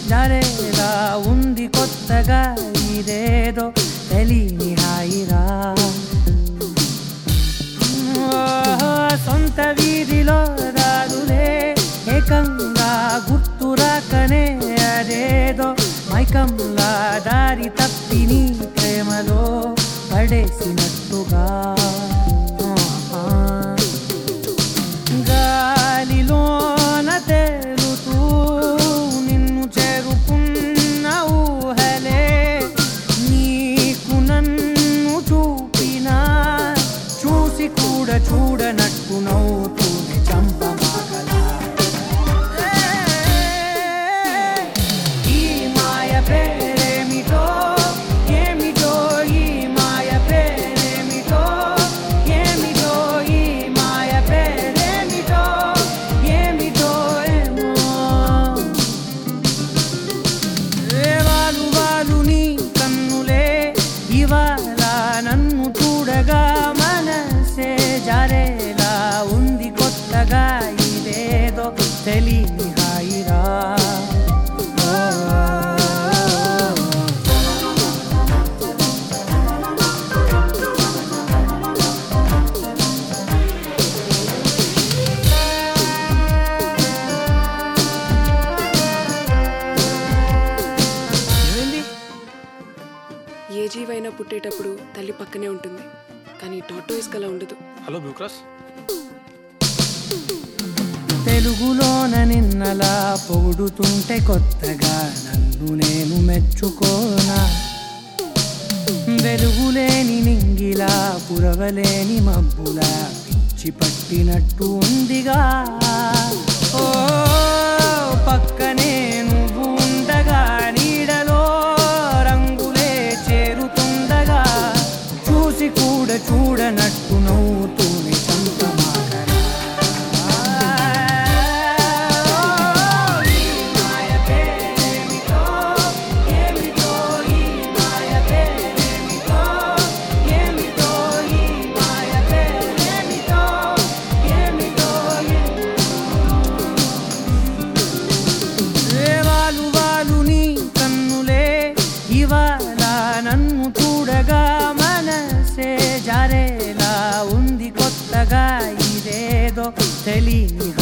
జారేలా ఉంది కొత్తగా ఇదేదో తెలియని హాయిరా సొంత వీధిలో రాదులే ఏకంగా గుర్తురాకనే అదేదో మైకంలా దారి తప్పి నీ ప్రేమలో పడేసినట్టుగా గాలిలోన తేలుతూ నిన్ను చేరుకున్న ఊహలే నీకు నన్ను చూపినా చూసి కూడా చూడనట్టు నవ్వుతూనే చంపమాగలా ఈ మాయ పేరేమిటో ఏమిటో ఈ మాయ పేరేమిటో ఏమిటో ఈ మాయ పేరేమిటో ఏమిటో ఏమో వాలు వాలు నీ కన్నులే ఇవాళ నన్ను చూడగా మనసే జారేలా ఉంది కొత్తగా ఇదేదో తెలియని హాయిరా ఏ జీవైనా పుట్టేటప్పుడు తల్లి పక్కనే ఉంటుంది, కానీ టార్టాయిస్ కలా ఉండదు. Hello blue cross. తెలుగులోన నిన్నలా పొగుడుతుంటే కొత్తగా నన్ను నేను మెచ్చుకోనా వెలుగులేని నింగిలా పురవలేని మబ్బులా పిచ్చి పట్టినట్టు ఉందిగా ఓ పక్కనే నువ్వు ఉండగా నీడలో రంగులే చేరుతుండగా చూసి కూడా చూడనట్టు నవ్వుతూనే చంపమాగరా ఇవాళ నన్ను చూడగా మనసే జారేలా ఉంది కొత్తగా ఇదేదో తెలియని